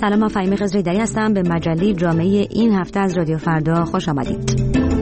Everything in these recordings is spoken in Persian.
سلام، من فهیمه خضری‌دری هستم. به مجله جامعه این هفته از رادیو فردا خوش آمدید.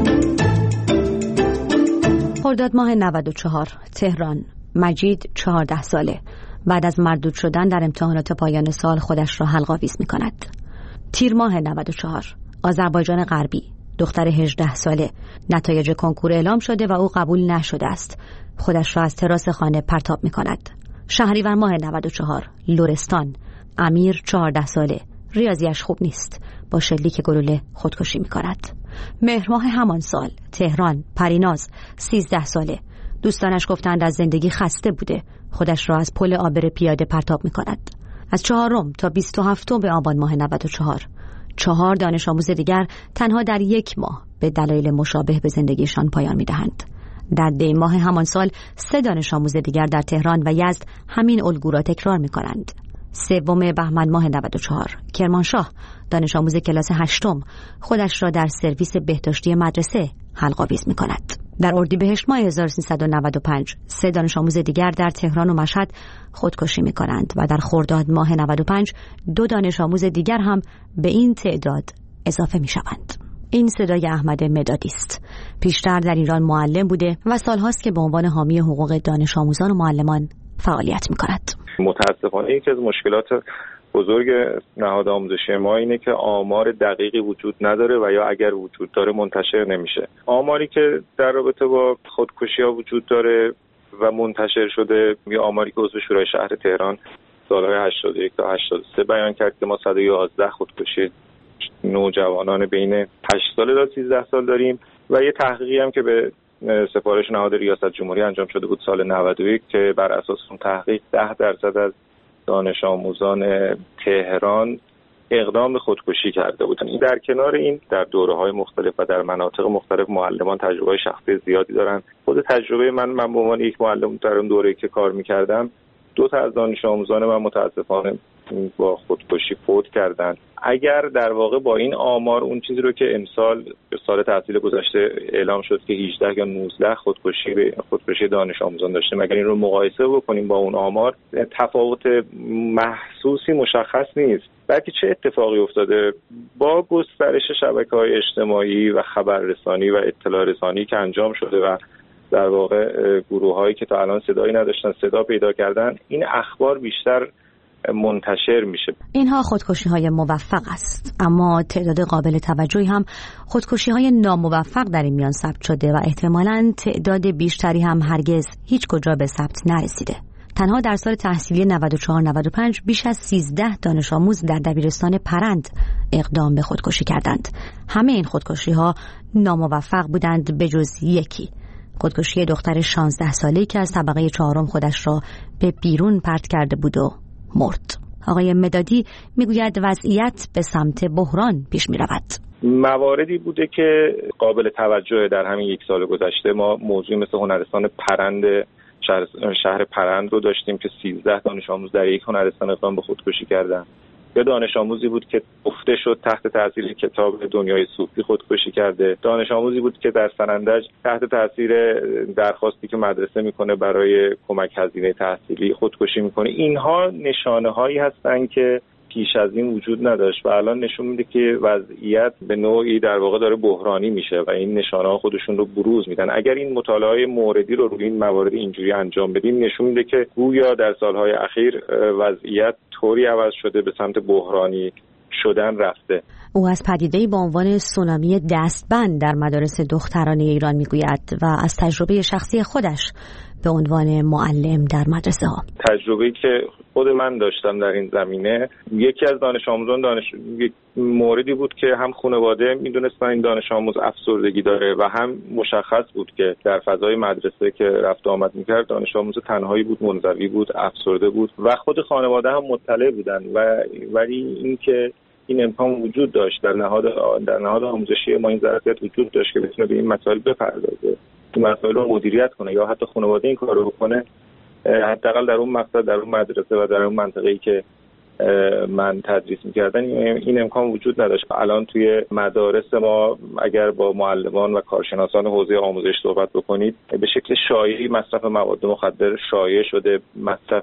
خرداد ماه 94 تهران. مجید 14 ساله. بعد از مردود شدن در امتحانات پایان سال خودش را حلق‌آویز می‌کند. تیر ماه 94 آذربایجان غربی. دختر 18 ساله. نتایج کنکور اعلام شده و او قبول نشده است. خودش را از تراس خانه پرتاب می‌کند. شهریور ماه 94 لرستان. امیر 14 ساله. ریاضیش خوب نیست. با شلیک گلوله خودکشی می‌کند. مهر ماه همان سال تهران. پریناز 13 ساله. دوستانش گفتند از زندگی خسته بوده. خودش را از پل عابر پیاده پرتاب می‌کند. از 4 تا 27 آبان ماه 94 4 دانش آموز دیگر تنها در یک ماه به دلایل مشابه به زندگیشان پایان می‌دهند. در دی ماه همان سال 3 دانش آموز دیگر در تهران و یزد همین الگو را تکرار می‌کنند. 3 بهمن ماه 94 کرمانشاه. دانش آموز کلاس 8 خودش را در سرویس بهداشتی مدرسه حلق‌آویز می‌کند. در اردیبهشت ماه 1395 3 دانش آموز دیگر در تهران و مشهد خودکشی می‌کنند و در خرداد ماه 95 2 دانش آموز دیگر هم به این تعداد اضافه می‌شوند. این صدای احمد مدادی است. پیشتر در ایران معلم بوده و سال‌هاست که به عنوان حامی حقوق دانش آموزان و معلمان فعالیت می‌کند. متاسفانه یکی از مشکلات بزرگ نهاد آموزشی ما اینه که آمار دقیقی وجود نداره و یا اگر وجود داره منتشر نمیشه. آماری که در رابطه با خودکشی‌ها وجود داره و منتشر شده، یا آماری که عضو شورای شهر تهران سالهای 81 تا 83 بیان کرد که ما 111 خودکشی نوجوانان بین 8 ساله تا 13 سال داریم و یه تحقیقی هم که به سفارش نهاد ریاست جمهوری انجام شده بود سال 91 که بر اساس اون تحقیق 10% از دانش آموزان تهران اقدام به خودکشی کرده بودن. این در کنار این در دوره‌های مختلف و در مناطق مختلف معلمان تجربه شخصی زیادی دارن. خود تجربه من به عنوان یک معلم در اون دوره‌ای که کار می‌کردم 2 تا از دانش آموزان من متاسفانه با خودکشی فوت کردن. اگر در واقع با این آمار اون چیزی رو که امسال سال تحصیل گذشته اعلام شد که 18 یا 19 خودکشی دانش آموزان داشتیم، اگر این رو مقایسه بکنیم با اون آمار، تفاوت محسوسی مشخص نیست. بلکه چه اتفاقی افتاده با گسترش شبکه‌های اجتماعی و خبررسانی و اطلاع رسانی که انجام شده و در واقع گروه‌هایی که تا الان صدایی نداشتن صدا پیدا کردن، این اخبار بیشتر منتشر میشه. اینها خودکشی‌های موفق است، اما تعداد قابل توجهی هم خودکشی‌های ناموفق در این میان ثبت شده و احتمالاً تعداد بیشتری هم هرگز هیچ کجا به ثبت نرسیده. تنها در سال تحصیلی 94-95 بیش از 13 دانش آموز در دبیرستان پرند اقدام به خودکشی کردند. همه این خودکشی‌ها ناموفق بودند به جز یکی، خودکشی دختر 16 ساله‌ای که از طبقه 4 خودش را به بیرون پرت کرده بود و مرد. آقای مدادی میگوید وضعیت به سمت بحران پیش می‌رود. مواردی بوده که قابل توجه در همین 1 سال گذشته. ما موضوعی مثل هنرستان پرند شهر پرند رو داشتیم که 13 دانش آموز در یک هنرستان اقدام به خودکشی کردن. یا دانش آموزی بود که گفته شد تحت تاثیر کتاب دنیای صوفی خودکشی کرده. دانش آموزی بود که در سنندج تحت تاثیر درخواستی که مدرسه میکنه برای کمک هزینه تحصیلی خودکشی میکنه. اینها نشانه هایی هستن که پیش از این وجود نداشت و الان نشون میده که وضعیت به نوعی در واقع داره بحرانی میشه و این نشانه ها خودشون رو بروز میدن. اگر این مطالعه موردی رو روی این موارد اینجوری انجام بدیم، نشون میده که گویا در سالهای اخیر وضعیت طوری عوض شده به سمت بحرانی شدن رفته. او از پدیده‌ای با عنوان سونامی دستبند در مدارس دخترانه ایران میگوید و از تجربه شخصی خودش به عنوان معلم در مدرسه ها. تجربه‌ای که خود من داشتم در این زمینه، یکی از دانش آموزان موردی بود که هم خانواده میدونستن این دانش آموز افسردگی داره و هم مشخص بود که در فضای مدرسه که رفت آمد میکرد دانش آموز تنهایی بود، منزوی بود، افسرده بود و خود خانواده هم مطلع بودن ولی اینکه این امکان وجود داشت در نهاد آموزشی ما، این ظرفیت وجود داشت که بتونه به این مسائل بپردازه، این مسائل رو مدیریت کنه یا حتی خانواده این کارو بکنه، حداقل در اون مقصد در اون مدرسه و در اون منطقه‌ای که من تدریس می‌کردن این امکان وجود نداشت. الان توی مدارس ما اگر با معلمان و کارشناسان حوزه آموزش صحبت بکنید، به شکل شایعی مصرف مواد مخدر شایع شده. مصرف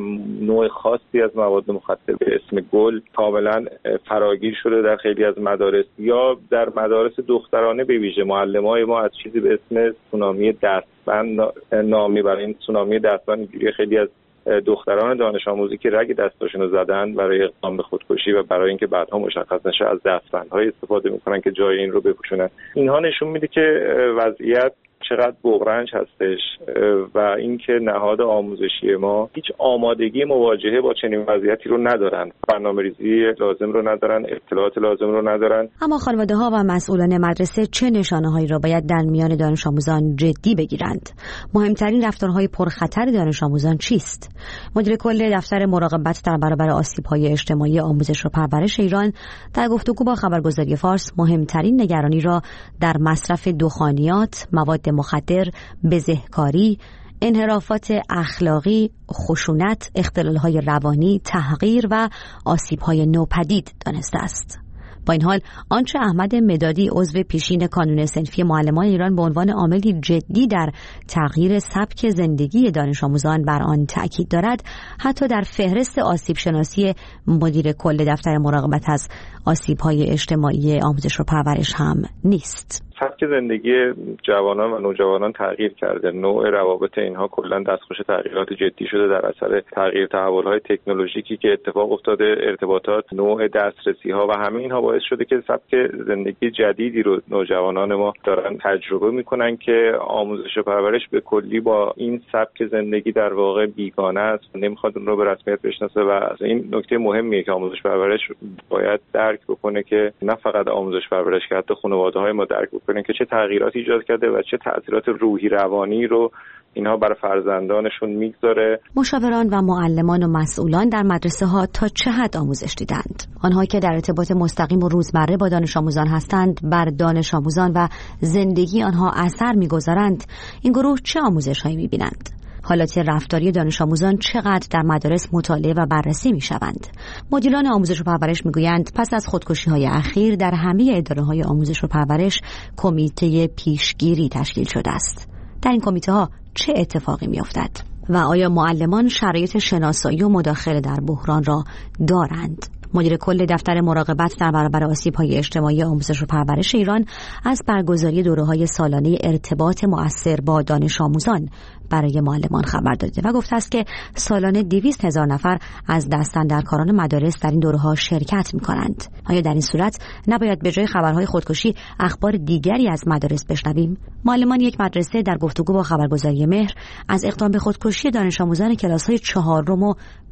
نوع خاصی از مواد مخدر به اسم گل کاملا فراگیر شده در خیلی از مدارس، یا در مدارس دخترانه به ویژه معلمای ما از چیزی به اسم سونامی دستبند نام میبرن. این سونامی دستبند اینجوری خیلی از دختران دانش آموزی که رگ دستاشون رو زدن برای اقدام به خودکشی و برای اینکه بعدها مشخص نشه از دستبندهای استفاده میکنن که جای این رو بپوشونن. اینها نشون میده که وضعیت چقدر بغرنج هستش و اینکه نهاد آموزشی ما هیچ آمادگی مواجهه با چنین وضعیتی رو ندارن، برنامه‌ریزی لازم رو ندارن، اطلاعات لازم رو ندارن. اما خانواده‌ها و مسئولان مدرسه چه نشانه‌هایی را باید در میان دانش آموزان جدی بگیرند؟ مهمترین رفتارهای پرخطر دانش آموزان چیست؟ مدیر کل دفتر مراقبت در برابر آسیب‌های اجتماعی آموزش و پرورش ایران در گفتگو با خبرگزاری فارس مهمترین نگرانی را در مصرف دخانیات، مواد مخدر، بزهکاری، انحرافات اخلاقی، خشونت، اختلال‌های روانی، تحقیر و آسیب‌های نوپدید دانسته است. با این حال آنچه احمد مدادی عضو پیشین کانون صنفی معلمان ایران به عنوان عاملی جدی در تغییر سبک زندگی دانش آموزان بر آن تأکید دارد، حتی در فهرست آسیب شناسی مدیر کل دفتر مراقبت از آسیب‌های اجتماعی آموزش و پرورش هم نیست. سبک زندگی جوانان و نوجوانان تغییر کرده. نوع روابط اینها کلا دستخوش تغییرات جدی شده در اثر تغییر تحول‌های تکنولوژیکی که اتفاق افتاده. ارتباطات، نوع دسترسی‌ها و همه اینها باعث شده که سبک زندگی جدیدی رو نوجوانان ما دارن تجربه می‌کنن که آموزش و پرورش به کلی با این سبک زندگی در واقع بیگانه است، نمی‌خواد اون رو به رسمیت بشناسه و از این نکته مهمیه که آموزش پرورش باید درک بکنه که نه فقط آموزش پرورش که حتی خانواده‌های ما درک بکنن که چه تغییراتی ایجاد کرده و چه تأثیرات روحی روانی رو اینها بر فرزندانشون میگذاره. مشاوران و معلمان و مسئولان در مدرسه ها تا چه حد آموزش دیدند؟ آنها که در ارتباط مستقیم و روزمره با دانش آموزان هستند بر دانش آموزان و زندگی آنها اثر میگذارند. این گروه چه آموزش هایی میبینند؟ حالات رفتاری دانش آموزان چقدر در مدارس مطالعه و بررسی می شوند؟ مدیران آموزش و پرورش می گویند پس از خودکشی های اخیر در همه اداره های آموزش و پرورش کمیته پیشگیری تشکیل شده است. در این کمیته ها چه اتفاقی می افتد؟ و آیا معلمان شرایط شناسایی و مداخله در بحران را دارند؟ مدیر کل دفتر مراقبت در برابر آسیب‌های اجتماعی آموزش و پرورش ایران از برگزاری دوره‌های سالانه ارتباط مؤثر با دانش آموزان برای معلمان خبر داده و گفته است که سالانه 200,000 نفر از دستاندرکاران مدارس در این دوره‌ها شرکت می‌کنند. آیا در این صورت نباید به جای خبرهای خودکشی اخبار دیگری از مدارس بشنویم؟ معلمان یک مدرسه در گفتگو با خبرگزاری مهر از اقدام به خودکشی دانش آموزان کلاس‌های 4 و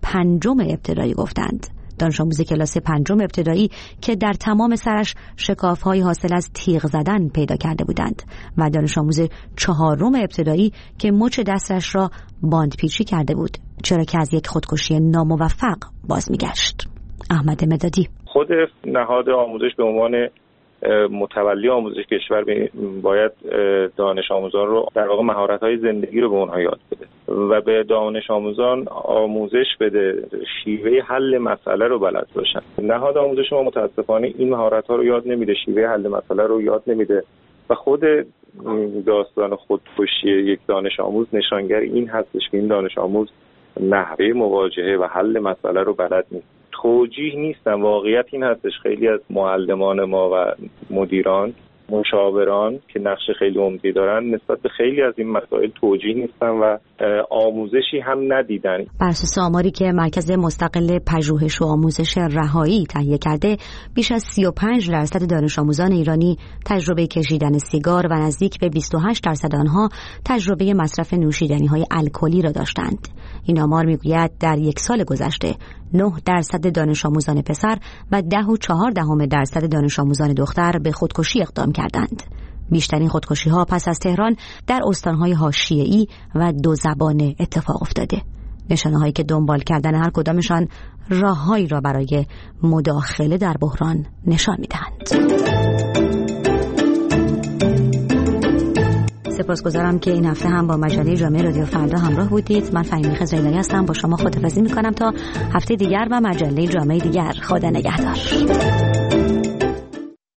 5 ابتدایی گفتند. دانش آموز کلاس 5 ابتدایی که در تمام سرش شکاف‌های حاصل از تیغ زدن پیدا کرده بودند و دانش آموز 4 ابتدایی که مچ دستش را باندپیچی کرده بود، چرا که از یک خودکشی ناموفق باز میگشت. احمد مدادی: خود نهاد آموزش به عنوان متولی آموزش کشور باید دانش آموزان رو در واقع مهارت‌های زندگی رو به اونها یاد بده و به دانش آموزان آموزش بده شیوه حل مسئله رو بلد باشن. نهاد آموزش ما متاسفانه این مهارت‌ها رو یاد نمیده، شیوه حل مسئله رو یاد نمیده و خود داستان خودکشی یک دانش آموز نشانگر این هستش که این دانش آموز نحوه مواجهه و حل مسئله رو بلد نیست. توجیه نیستن. واقعیت این هستش خیلی از معلمان ما و مدیران، مشاوران که نقش خیلی عمده‌ای دارن نسبت به خیلی از این مسائل توجیه نیستن و آموزشی هم ندیدن. بر اساس آماری که مرکز مستقل پژوهش و آموزش رهایی تهیه کرده، بیش از 35% دانش آموزان ایرانی تجربه کشیدن سیگار و نزدیک به 28% آنها تجربه مصرف نوشیدنی‌های الکلی را داشتند. این آمار میگوید در یک سال گذشته 9% دانش آموزان پسر و 10.4% دانش آموزان دختر به خودکشی اقدام کردند. بیشترین خودکشی‌ها پس از تهران در استان‌های حاشیه‌ای و دو زبانه اتفاق افتاده. نشانه‌هایی که دنبال کردن هر کدامشان راه‌هایی را برای مداخله در بحران نشان می‌دهند. سپاسگزارم که این هفته هم با مجله جامعه رادیو فردا همراه بودید. من فهیمه خضرایی هستم، با شما خداحافظی میکنم تا هفته دیگر و مجله جامعه دیگر. خدا نگهدار.